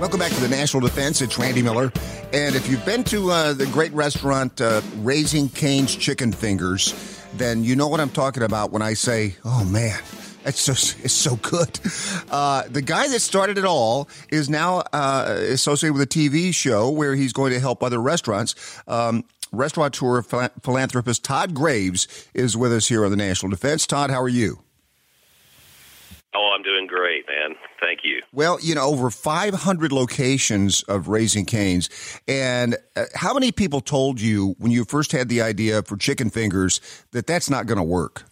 Welcome back to the National Defense. It's Randy Miller. And if you've been to the great restaurant Raising Cane's Chicken Fingers, then you know what I'm talking about when I say, oh, man, it's so good. The guy that started it all is now associated with a TV show where he's going to help other restaurants. Restaurateur philanthropist Todd Graves is with us here on the National Defense. Todd, how are you? Oh, I'm doing great, man. Thank you. Well, over 500 locations of Raising Cane's. And how many people told you when you first had the idea for chicken fingers that that's not going to work?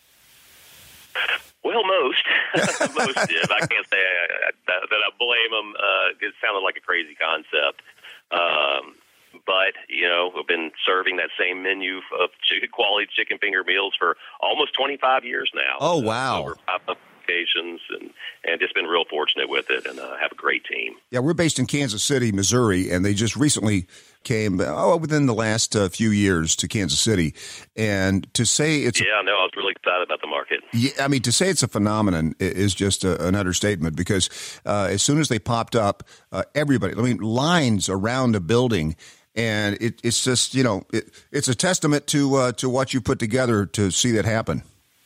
Well, most. Most did. I can't say that I blame them. It sounded like a crazy concept. But, we've been serving that same menu of quality chicken finger meals for almost 25 years now. Oh, wow. Over 500 occasions, and just been real fortunate with it, and have a great team. Yeah, we're based in Kansas City, Missouri, and they just recently came within the last few years to Kansas City. And to say it's I was really excited about the market. Yeah, I mean, to say it's a phenomenon is just an understatement, because as soon as they popped up, everybody, lines around a building. And it's just, it's a testament to what you put together to see that happen.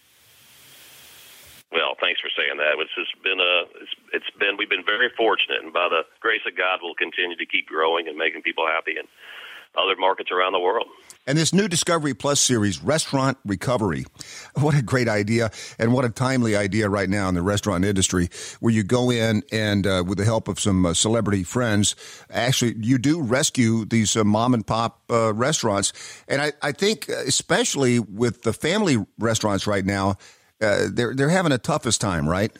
Well, thanks for saying that. We've been very fortunate, and by the grace of God, we'll continue to keep growing and making people happy in other markets around the world. And this new Discovery Plus series, Restaurant Recovery, what a great idea, and what a timely idea right now in the restaurant industry, where you go in and with the help of some celebrity friends, actually you do rescue these mom and pop restaurants. And I think especially with the family restaurants right now, they're having the toughest time, right?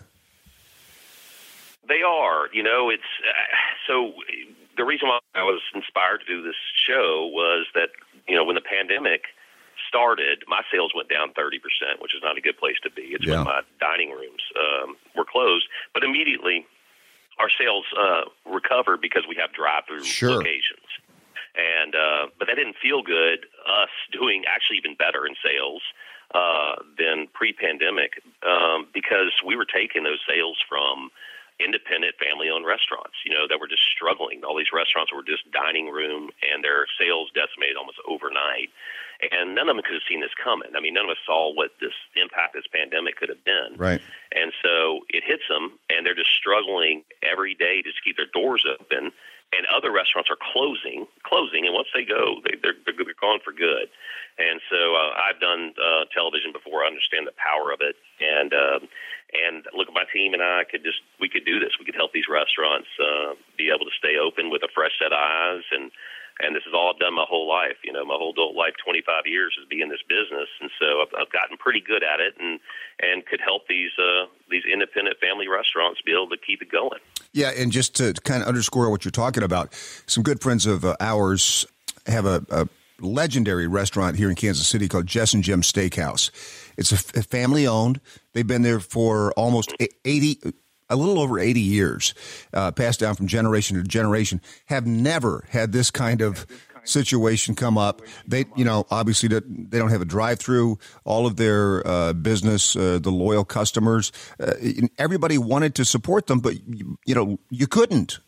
They are. It's so the reason why I was inspired to do this show was that, when the pandemic started, my sales went down 30%, which is not a good place to be. It's when my dining rooms were closed. But immediately our sales recovered because we have drive-through locations. And but that didn't feel good, us doing actually even better in sales than pre-pandemic, because we were taking those sales from independent family-owned restaurants, that were just struggling. All these restaurants were just dining room, and their sales decimated almost overnight. And none of them could have seen this coming. I mean, none of us saw what this impact this pandemic could have been. Right. And so it hits them, and they're just struggling every day to just keep their doors open. And other restaurants are closing, and once they go, they're gone for good. And so I've done television before. I understand the power of it, and look, my team and I could do this. We could help these restaurants be able to stay open with a fresh set of eyes, and this is all I've done my whole life. My whole adult life, 25 years, is being in this business, and so I've gotten pretty good at it, and could help these independent family restaurants be able to keep it going. Yeah, and just to kind of underscore what you're talking about, some good friends of ours have a legendary restaurant here in Kansas City called Jess and Jim Steakhouse. It's a family-owned. They've been there for almost a little over 80 years, passed down from generation to generation, have never had this kind of situation come up. They, obviously they don't have a drive-through. All of their business, the loyal customers, everybody wanted to support them, but you couldn't.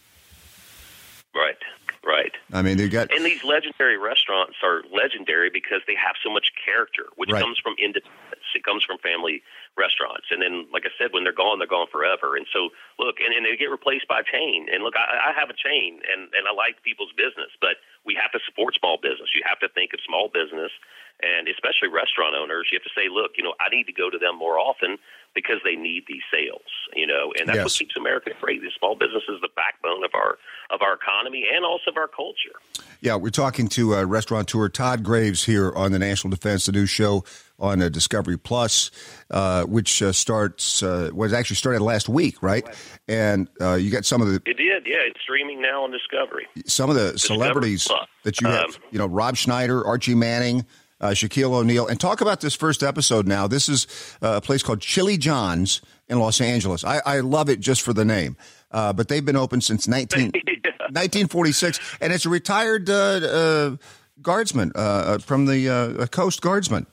Right. I mean, and these legendary restaurants are legendary because they have so much character, which comes from independence. It comes from family restaurants. And then, like I said, when they're gone forever. And so, look, and they get replaced by a chain. And look, I have a chain, and I like people's business, but we have to support small business. You have to think of small business, and especially restaurant owners. You have to say, look, I need to go to them more often because they need these sales, and that's what keeps America great. The small business is the backbone of our economy and also of our culture. Yeah, we're talking to restaurateur Todd Graves here on the National Defense, the new show on Discovery Plus, which actually started last week, right? And you got some of the... It did, yeah. It's streaming now on Discovery. Some of the celebrities that you have, Rob Schneider, Archie Manning, Shaquille O'Neal. And talk about this first episode now. This is a place called Chili John's in Los Angeles. I love it just for the name. But they've been open since 1946, and it's a retired guardsman from the Coast Guardsman.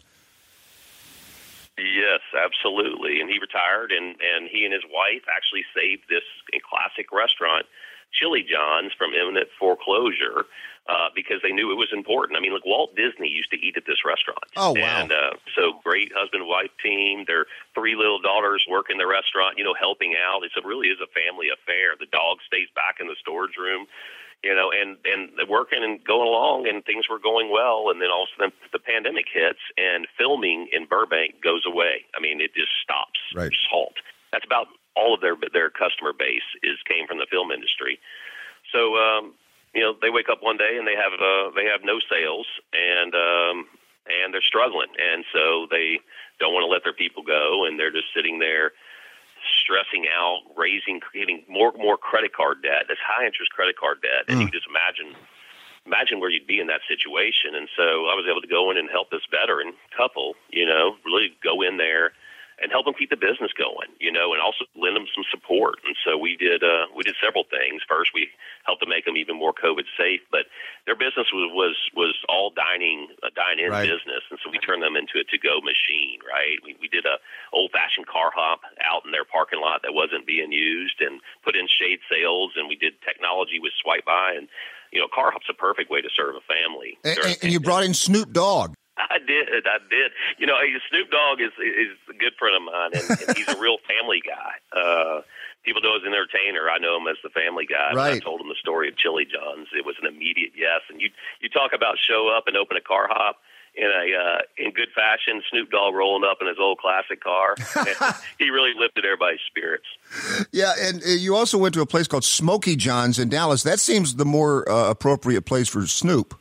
Yes, absolutely. And he retired, and he and his wife actually saved this classic restaurant Chili John's from imminent foreclosure because they knew it was important. I mean, look, Walt Disney used to eat at this restaurant. Oh, wow. And so great husband-wife team. Their 3 little daughters work in the restaurant, helping out. It really is a family affair. The dog stays back in the storage room, and they're working and going along, and things were going well. And then all of a sudden the pandemic hits, and filming in Burbank goes away. I mean, it just stops, Right. just halt. That's about all of their customer base came from the film industry. So, they wake up one day and they have no sales, and they're struggling, and so they don't want to let their people go, and they're just sitting there stressing out, getting more credit card debt. That's high interest credit card debt, and you can just imagine where you'd be in that situation. And so I was able to go in and help this veteran couple, really go in there and help them keep the business going, and also lend them some support. And so we did several things. First, we helped to make them even more COVID safe, but their business was all dine-in Right. business, and so we turned them into a to-go machine. Right? We did a old-fashioned car hop out in their parking lot that wasn't being used, and put in shade sales, and we did technology with Swipe By, and car hop's a perfect way to serve a family. And you brought in Snoop Dogg. I did. Snoop Dogg is a good friend of mine, and he's a real family guy. People know as an entertainer. I know him as the family guy. Right. I told him the story of Chili John's. It was an immediate yes. And you talk about show up and open a car hop in good fashion. Snoop Dogg rolling up in his old classic car. He really lifted everybody's spirits. Yeah, and you also went to a place called Smokey John's in Dallas. That seems the more appropriate place for Snoop.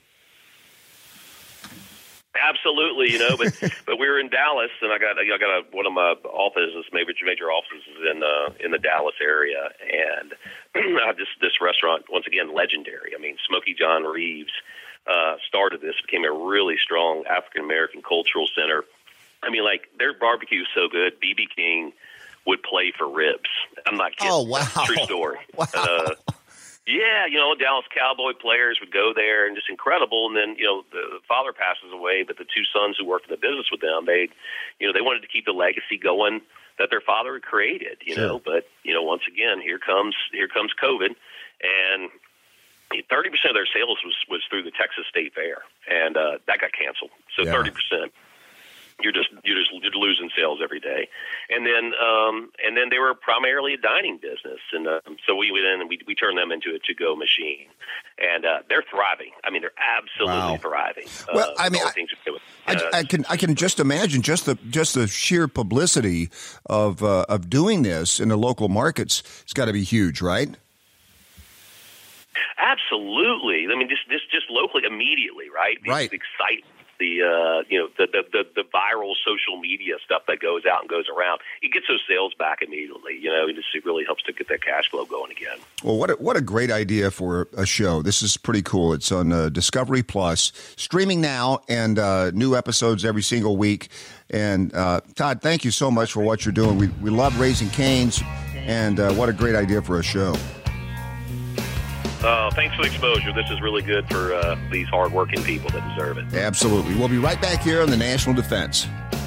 Absolutely, but we were in Dallas, and I got one of my offices, major offices in the Dallas area, and this restaurant, once again, legendary. I mean, Smokey John Reeves started this, became a really strong African American cultural center. I mean, like, their barbecue is so good. B.B. King would play for ribs. I'm not kidding. Oh, wow. True story. Wow. Yeah, Dallas Cowboy players would go there, and just incredible. And then, the father passes away, but the 2 sons who worked in the business with them, they wanted to keep the legacy going that their father had created, Sure. But, once again, here comes COVID, and 30% of their sales was through the Texas State Fair, and that got canceled. So Yeah. 30%. You're losing sales every day, and then they were primarily a dining business, and so we turned them into a to-go machine, and they're thriving. I mean, they're absolutely thriving. Well, I mean, I can just imagine just the sheer publicity of doing this in the local markets. It's got to be huge, right? Absolutely. I mean, just locally, immediately, right? Right. The excitement. The viral social media stuff that goes out and goes around, it gets those sales back immediately. It really helps to get that cash flow going again. Well, what a great idea for a show. This is pretty cool. It's on Discovery Plus, streaming now, and new episodes every single week. And Todd, thank you so much for what you're doing. We love Raising Cane's, and what a great idea for a show. Thanks for the exposure. This is really good for these hardworking people that deserve it. Absolutely. We'll be right back here on the National Defense.